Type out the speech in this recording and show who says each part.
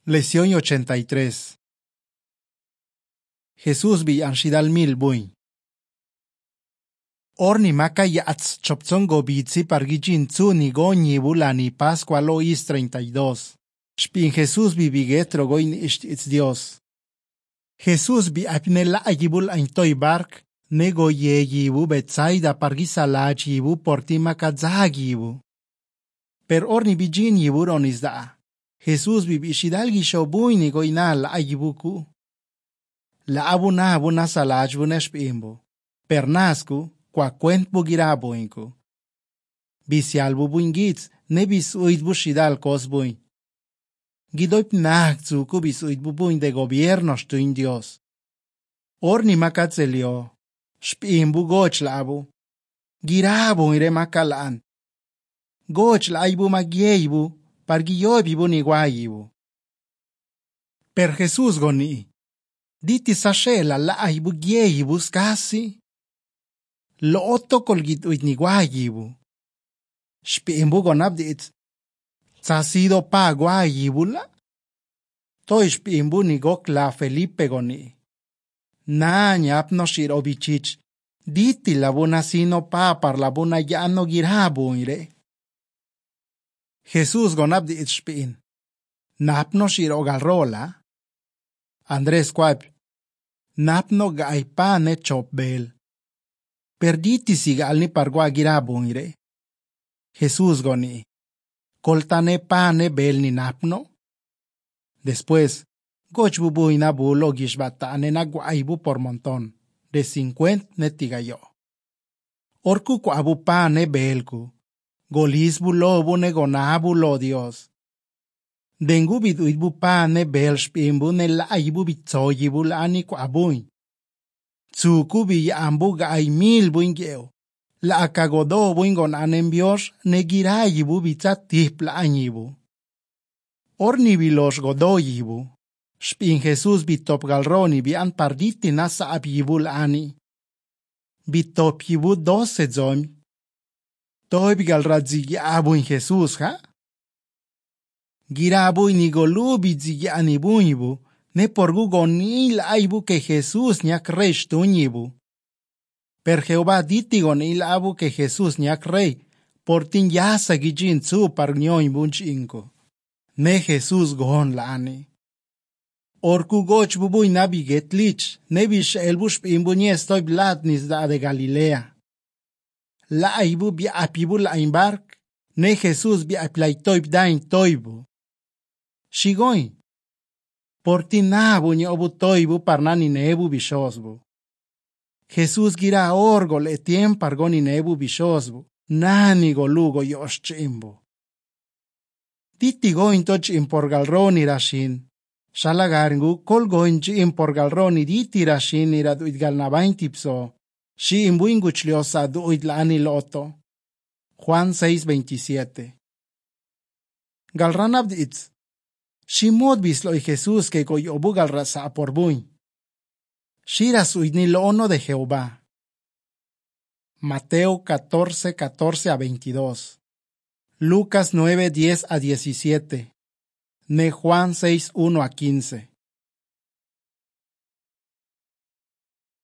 Speaker 1: Lección 83. Jesús vi anshidal mil buin. Orni maka yats chopzongo bitsi pargijin tsu ni goñi bulani Pascua Lois 32. Spin Jesús vi bigetro goin its Dios. Jesús vi apnela ayibul aintoi bark nego yeyibu Betsaida pargisala yibu portima kadzagibu. Per orni bijin yibu ronisda. Jesús vi bishidal gisho buini goina la ayibuku. La abuna salaj buneshpimbo. Per nasku kwa kwent bugira buinku. Bisial bubuingits ne bisuit bushidal kosbuin. Gidoip nagtsuku bisuit bubuin de gobierno stuin Dios. Orni makatzelio. Shpimbu goch labu. Girabu ire makalaan. Goch la aibu magieibu. Pargiyo bibu ni guayibu. Per Jesús goni. Diti sashela la aibu gieyibu skasi. Lo otto colgit uit ni guayibu. Shpimbu gonabdit. Tsasido pa guayibu la. Toi shpimbu ni gok la Felipe goni. Na nyapno shirobichich. Diti la buna sino pa par la buna yano girabu ire. Jesús gonabdi itspin. Napno shirogalrola. Andrés quap. Napno gaipane chopbel. Perditi sigalni pargua girabunire. Jesús goni. Coltane pane bel ni napno. Después, gochbubuina bulo gishbatane na guaibu por montón. De 50 netigayo. Orku quabu pane belku. Golisbu lobu negonabu lo Dios. Dengu biduitbu pane belshpimbu nelaibu bitsoyibu lani quabuin. Tsuku biyambu gai mil buingeo. La akagodo buingon anembios negirayibu bitzatipla anyibu. Orni bilos godoyibu. Shpin Jesús bitopgalroni bian parditi nasa abyibu lani. Bitopyibu 12 zom. Toi bigalradzigiabu in Jesús, ha? Girabu ni golu bidzigiani buibu, ne porgu gonil aibu que Jesús nyak rey stunyibu. Per Jehová diti gonil abu que Jesús nyak rey, portin yasa gijin tsu parnyoin bunchinko. Ne Jesús gon lani. Orku goch bubuy nabiget lich, ne bish elbush pimbu estoy blatnis da de Galilea. La aibu bi apibu la imbark, ne Jesús bi aplaitoib dain toibu. Shigoin. Portinabu ni obu toibu parnani nebu bishosbu. Jesús gira orgol etiem pargoni nebu bishosbu, nani golugo yoshchimbu. Titi goin toch imporgalroni rashin. Shalagarngu kol goin imporgalroni diti rashin iraduit galnabain tipso. Shi imbuinguchliosa duit lani loto. Juan 6:27. Galran abditz. Shi modbis lo y Jesús que coyobu galrasa por buin. Shira suidni lono de Jehová. Mateo 14:14-22. Lucas 9:10-17. Ne Juan 6:1-15.